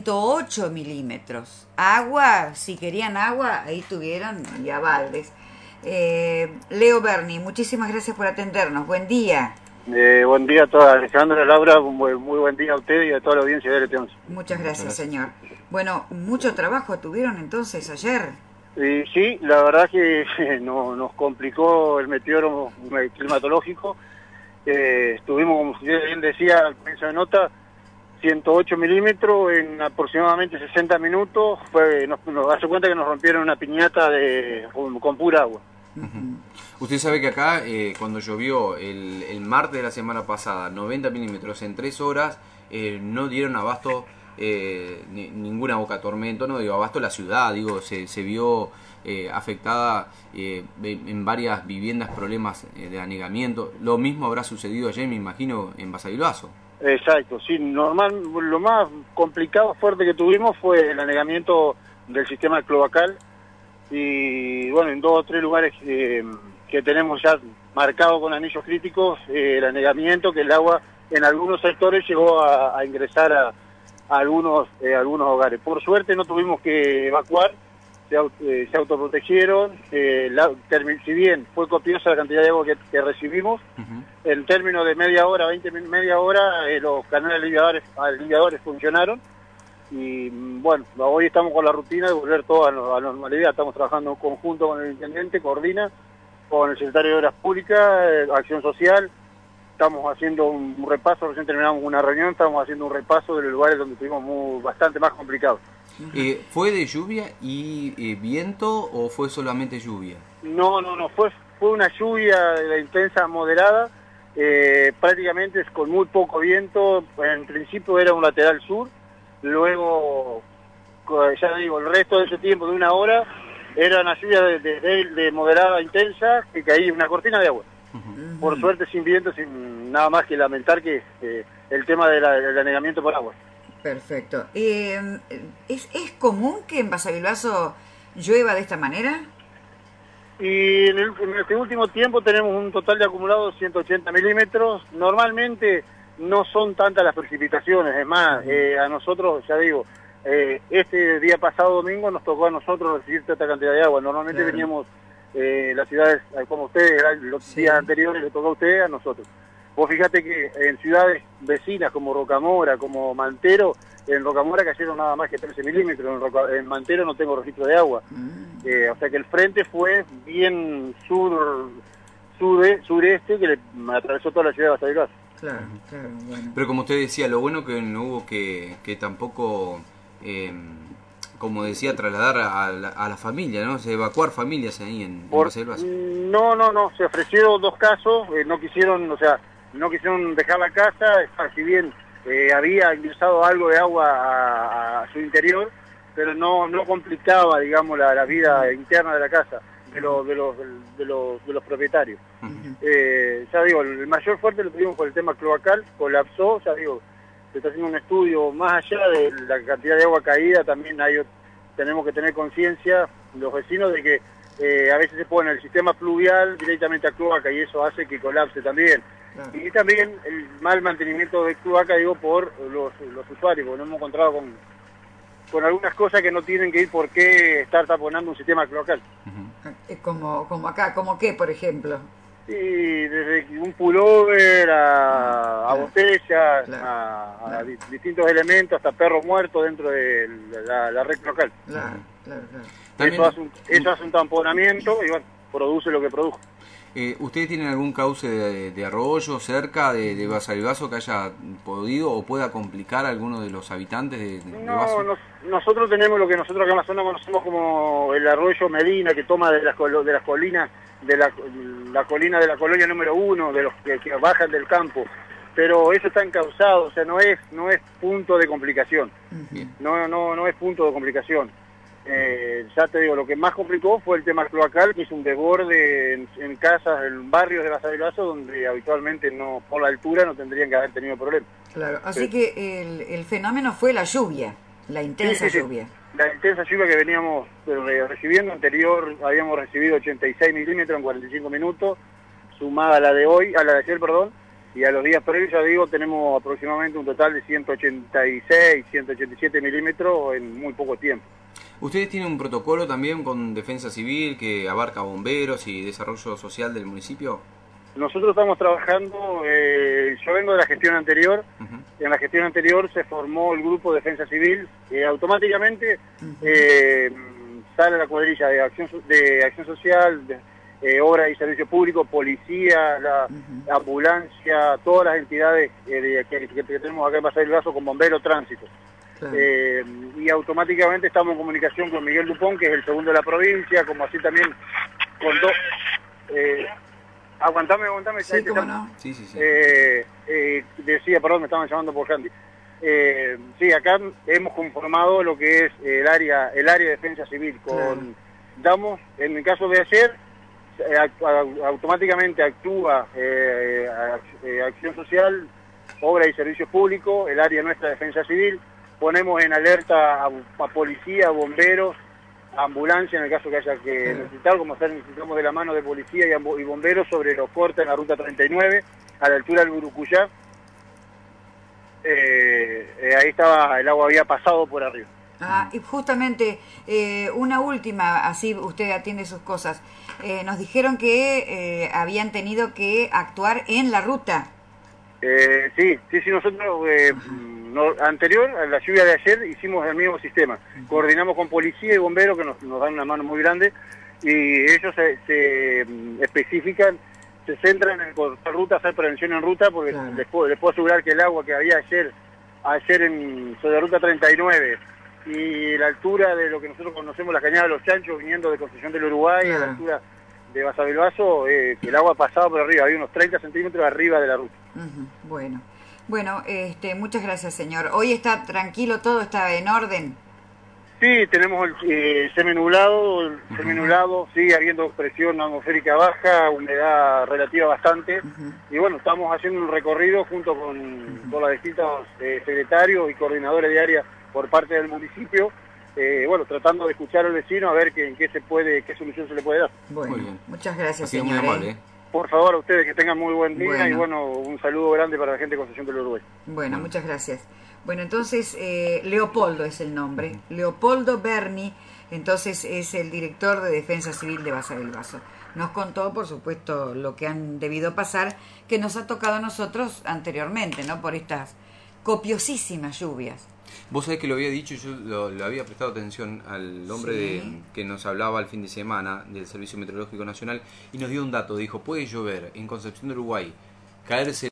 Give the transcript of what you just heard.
108 milímetros. Agua, si querían agua, ahí tuvieron y a baldes. Leo Berni, muchísimas gracias por atendernos. Buen día. Buen día a todas. Alejandra, Laura, muy buen día a usted y a toda la audiencia de LT11. Muchas gracias, señor. Bueno, mucho trabajo tuvieron entonces ayer. Sí, la verdad que nos complicó el meteoro climatológico. Estuvimos, como usted bien decía al comienzo de nota, 108 milímetros en aproximadamente 60 minutos. Nos hace cuenta que nos rompieron una piñata con pura agua. Usted sabe que acá, cuando llovió el martes de la semana pasada, 90 milímetros en 3 horas, no dieron abasto ninguna boca tormento, no dio abasto la ciudad, se vio afectada en varias viviendas problemas de anegamiento. Lo mismo habrá sucedido ayer, me imagino, en Basavilbaso. Exacto, sí, lo más complicado, fuerte que tuvimos fue el anegamiento del sistema cloacal y bueno, en 2 o 3 lugares que tenemos ya marcado con anillos críticos, el anegamiento, que el agua en algunos sectores llegó a ingresar a algunos hogares. Por suerte no tuvimos que evacuar, se autoprotegieron, si bien fue copiosa la cantidad de agua que recibimos, en términos de media hora, los canales aliviadores funcionaron y bueno, hoy estamos con la rutina de volver todo a la normalidad. Estamos trabajando en conjunto con el intendente, coordina con el secretario de Obras Públicas, Acción Social. Estamos haciendo un repaso, recién terminamos una reunión, estamos haciendo un repaso de los lugares donde estuvimos bastante más complicados. ¿Fue de lluvia y viento o fue solamente lluvia? No, fue una lluvia de intensa moderada, prácticamente con muy poco viento. En principio era un lateral sur, luego, ya digo, el resto de ese tiempo de una hora era una lluvia de moderada a intensa, que caía una cortina de agua. Por suerte sin viento, sin nada más que lamentar que el tema del anegamiento por agua. Perfecto. ¿Es común que en Basavilbaso llueva de esta manera? Y en este último tiempo tenemos un total de acumulados 180 milímetros. Normalmente no son tantas las precipitaciones, es más, a nosotros, ya digo, este día pasado domingo nos tocó a nosotros recibir esta cantidad de agua. Normalmente veníamos las ciudades, como ustedes, los días anteriores le tocó a ustedes, a nosotros. Vos fíjate que en ciudades vecinas como Rocamora, como Mantero, en Rocamora cayeron nada más que 13 milímetros, en Mantero no tengo registro de agua. O sea que el frente fue bien sureste, que le atravesó toda la ciudad de Basavilbaso. Claro, bueno. Pero como usted decía, lo bueno que no hubo que tampoco, como decía, trasladar a la familia, ¿no? Evacuar familias ahí en Basavilbaso. No, se ofrecieron 2 casos, no quisieron dejar la casa, si bien había ingresado algo de agua a su interior, pero no complicaba, digamos, la vida interna de la casa, de los propietarios. Ya digo, el mayor fuerte lo tuvimos por el tema cloacal, colapsó, ya digo, se está haciendo un estudio más allá de la cantidad de agua caída. También tenemos que tener conciencia, los vecinos, de que a veces se pone el sistema pluvial directamente a cloaca y eso hace que colapse también. Claro. Y también el mal mantenimiento de cloaca, por los usuarios, porque nos hemos encontrado con algunas cosas que no tienen que ir por qué estar taponando un sistema cloacal. Como acá, ¿como qué, por ejemplo? Sí, desde un pullover a botellas, a distintos elementos, hasta perros muertos dentro de la red cloacal. Claro. Eso hace un tamponamiento y bueno, produce lo que produjo. ¿Ustedes tienen algún cauce de arroyo cerca de Basavilbaso que haya podido o pueda complicar a alguno de los habitantes de Baso? Nosotros tenemos lo que nosotros acá en la zona conocemos como el arroyo Medina, que toma de las colinas, de la colina de la colonia número 1, de los que bajan del campo, pero eso está encauzado, o sea, no es punto de complicación. No es punto de complicación. Ya te digo, lo que más complicó fue el tema cloacal, que es un desborde en casas, en barrios de Basavilbaso, donde habitualmente por la altura no tendrían que haber tenido problemas. Claro, así que el fenómeno fue la lluvia, la intensa lluvia. La intensa lluvia que veníamos recibiendo, anterior habíamos recibido 86 milímetros en 45 minutos, sumada a la de ayer, y a los días previos, ya digo, tenemos aproximadamente un total de 186, 187 milímetros en muy poco tiempo. ¿Ustedes tienen un protocolo también con Defensa Civil que abarca bomberos y desarrollo social del municipio? Nosotros estamos trabajando, yo vengo de la gestión anterior, en la gestión anterior se formó el grupo de Defensa Civil, automáticamente sale la cuadrilla de acción social, obra y servicio público, policía, la ambulancia, todas las entidades que tenemos acá en Basa del Baso con bomberos, tránsito. Claro. Y automáticamente estamos en comunicación con Miguel Dupont, que es el segundo de la provincia, como así también con dos... Aguantame. Sí, ¿cómo no? Sí. Decía, perdón, me estaban llamando por Handy. Sí, acá hemos conformado lo que es el área de defensa civil. Damos, en el caso de ayer, automáticamente actúa acción social, obra y servicios públicos, el área nuestra de defensa civil. Ponemos en alerta a policía, bomberos, ambulancia en el caso que haya que necesitar, como necesitamos de la mano de policía y bomberos sobre los cortes en la ruta 39 a la altura del Burucuyá. Ahí estaba, el agua había pasado por arriba. Y justamente una última, así usted atiende sus cosas. Nos dijeron que habían tenido que actuar en la ruta. Sí, nosotros anterior a la lluvia de ayer hicimos el mismo sistema. Coordinamos con policía y bomberos que nos dan una mano muy grande y ellos se especifican, se centran en cortar ruta, hacer prevención en ruta, porque les puedo asegurar que el agua que había ayer sobre la ruta 39 y la altura de lo que nosotros conocemos la Cañada de los Chanchos, viniendo de Concepción del Uruguay, a la altura de Basa del Baso, el agua pasaba por arriba, había unos 30 centímetros arriba de la ruta. Bueno, muchas gracias, señor. Hoy está tranquilo todo, está en orden. Sí, tenemos el seminublado, sigue habiendo presión atmosférica baja, humedad relativa bastante, y bueno, estamos haciendo un recorrido junto con los distintos secretarios y coordinadores de área por parte del municipio, tratando de escuchar al vecino a ver qué solución se le puede dar. Bueno, muchas gracias, señor. Muy amable. Por favor, a ustedes que tengan muy buen día y un saludo grande para la gente de Concepción del Uruguay. Bueno, muchas gracias. Bueno, entonces Leopoldo es el nombre, Leopoldo Berni, entonces es el director de Defensa Civil de Basa del Baso. Nos contó, por supuesto, lo que han debido pasar, que nos ha tocado a nosotros anteriormente, ¿no? Por estas copiosísimas lluvias. Vos sabés que lo había dicho, yo lo había prestado atención al hombre que nos hablaba el fin de semana del Servicio Meteorológico Nacional y nos dio un dato, dijo, puede llover en Concepción del Uruguay, caerse